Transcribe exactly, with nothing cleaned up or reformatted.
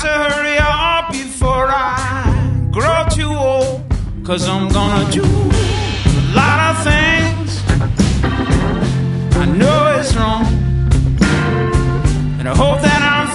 to hurry up before I grow too old, 'cause I'm gonna do a lot of things I know it's wrong, and I hope that I'm